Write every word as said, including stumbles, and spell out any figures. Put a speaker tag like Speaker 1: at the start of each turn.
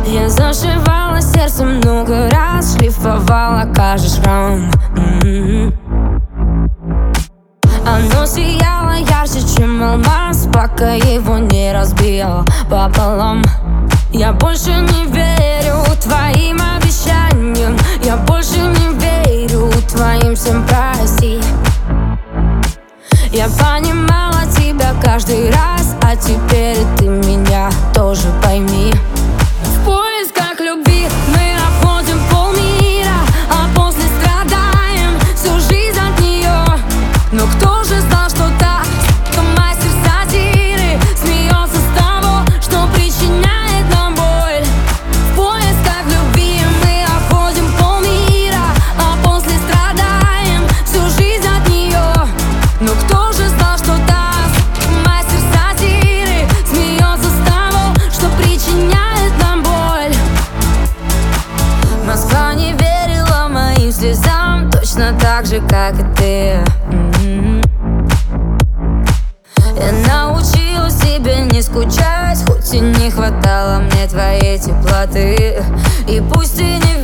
Speaker 1: Я зашивала сердце много раз, шлифовала каждый шрам. м-м-м. Оно сияло ярче, чем алмаз, пока его не разбил пополам. Я больше не верю твоим обещаниям, я больше не верю твоим всем прости. Я понимала тебя каждый раз, а теперь ты меня тоже пойми. В поисках любви мы обходим полмира, а после страдаем всю жизнь от нее. Но кто же знал, что та, что мастер сатиры, смеется с того, что причиняет нам боль. В поисках любви мы обходим полмира, а после страдаем всю жизнь от нее. Но кто же знал, что та, мастер сатиры, смеется с того, что причиняет нам боль. Москва не верила моим слезам, точно так же, как и ты. м-м-м. Я научилась тебе не скучать, хоть и не хватало мне твоей теплоты. И пусть ты не